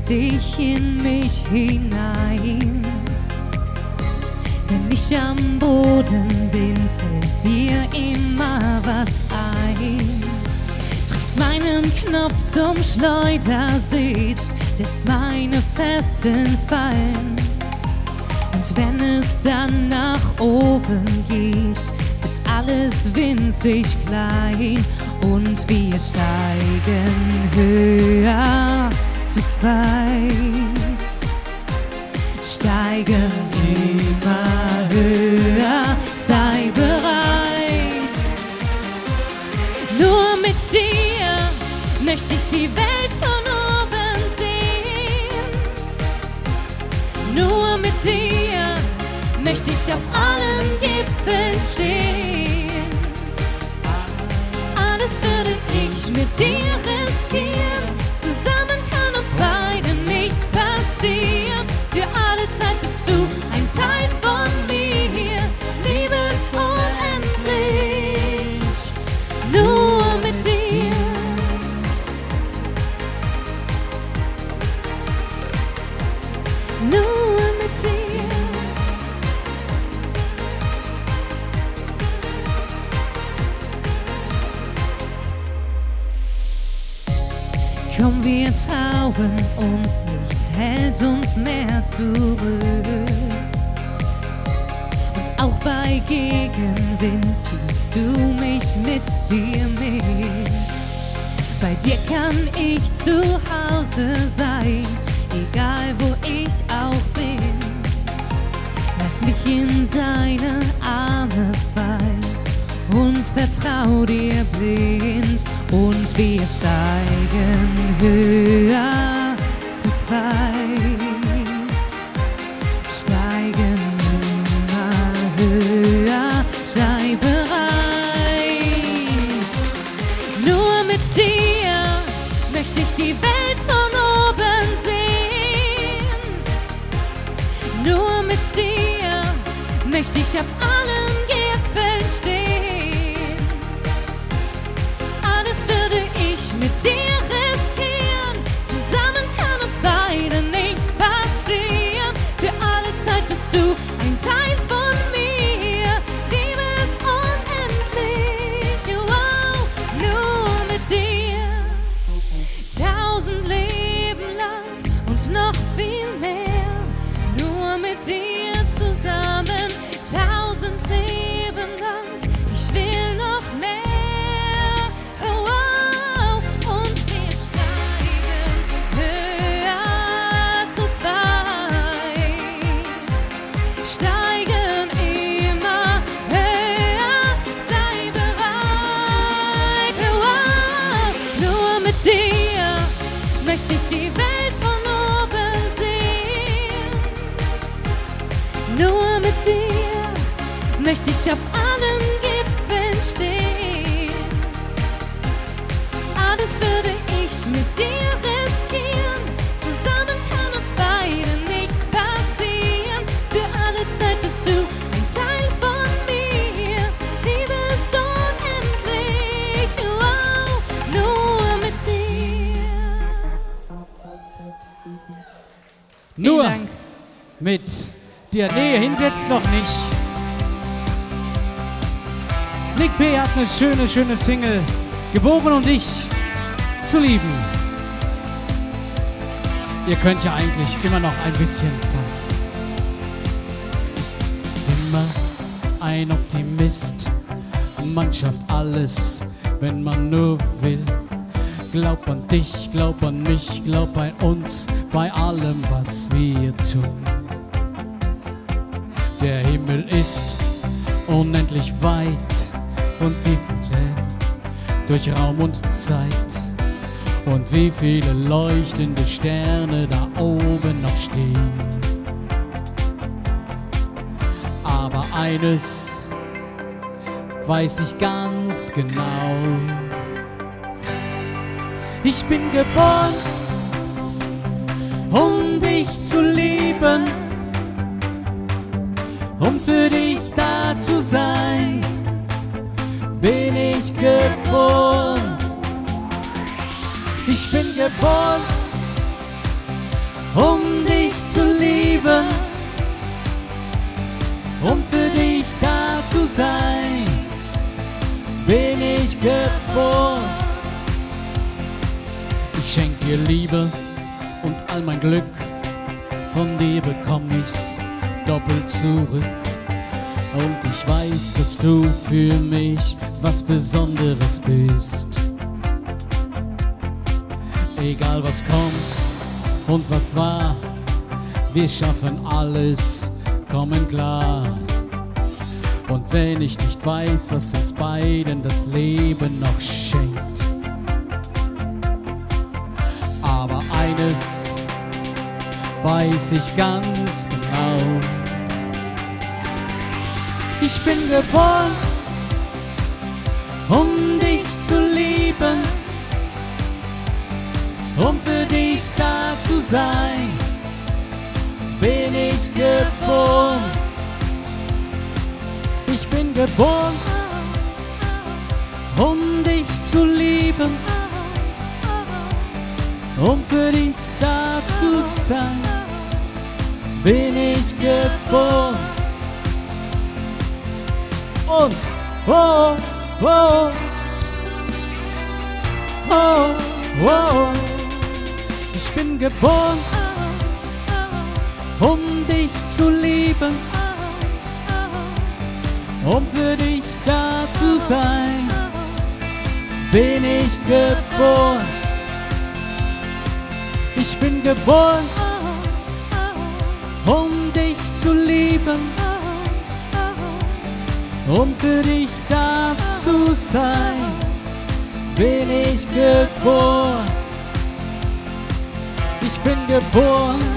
ziehst dich in mich hinein. Wenn ich am Boden bin, fällt dir immer was ein. Drückst meinen Knopf zum Schleudersitz, lässt meine Fesseln fallen. Und wenn es dann nach oben geht, wird alles winzig klein. Und wir steigen höher zu zweit. Steigen immer höher, sei bereit. Nur mit dir möchte ich die Welt von oben sehen. Nur mit dir möchte ich auf allen Gipfeln stehen. Alles würde ich mit dir riskieren. Zusammen kann uns beiden nichts passieren. Für alle Zeit bist du ein Teil von mir. Liebe ist unendlich. Nur mit dir. Nur mit dir. Komm, wir trauen uns, nichts hält uns mehr zurück. Und auch bei Gegenwind ziehst du mich mit dir mit. Bei dir kann ich zu Hause sein, egal wo ich auch bin. Lass mich in deine Arme fallen und vertrau dir blind. Und wir steigen höher zu zweit. Steigen immer höher, sei bereit. Nur mit dir möchte ich die Welt von oben sehen. Nur mit dir möchte ich auf allen Gipfeln stehen. Mit dir riskieren, zusammen kann uns beiden nichts passieren. Für alle Zeit bist du ein Teil von mir. Liebe ist unendlich, wow, nur mit dir. 1000 Leben lang und noch viel mehr, nur mit dir zusammen. 1000 Leben lang, ich will noch mehr. Steigen immer höher, sei bereit. Wow. Nur mit dir möchte ich die Welt von oben sehen. Nur mit dir möchte ich auf allen Gipfeln stehen. Alles würde ich mit dir riskieren. Zusammen kann uns beiden nichts passieren. Für alle Zeit bist du ein Teil von mir. Liebe ist unendlich, wow, nur mit dir. Nur mit dir. Nee, hinsetzt noch nicht. Nick P. hat eine schöne Single. Geboren, um dich zu lieben. Ihr könnt ja eigentlich immer noch ein bisschen tanzen. Immer ein Optimist. Man schafft alles, wenn man nur will. Glaub an dich, glaub an mich, glaub an uns, bei allem, was wir tun. Der Himmel ist unendlich weit und wie viel durch Raum und Zeit. Und wie viele leuchtende Sterne da oben noch stehen. Aber eines weiß ich ganz genau. Ich bin geboren, um dich zu lieben, um für dich da zu sein. Bin ich geboren. Ich bin geboren, um dich zu lieben, um für dich da zu sein, bin ich geboren. Ich schenk dir Liebe und all mein Glück, von dir bekomm ich's doppelt zurück. Und ich weiß, dass du für mich was Besonderes bist. Egal was kommt und was war, wir schaffen alles, kommen klar. Und wenn ich nicht weiß, was uns beiden das Leben noch schenkt, aber eines weiß ich ganz genau: Ich bin geboren, um dich zu lieben, um für dich da zu sein, bin ich geboren. Ich bin geboren, um dich zu lieben, um für dich da zu sein, bin ich geboren. Und oh, oh, oh, oh, ich bin geboren, um dich zu lieben, um für dich da zu sein, bin ich geboren. Ich bin geboren, um dich zu lieben, um für dich da zu sein, bin ich geboren. Ich bin geboren.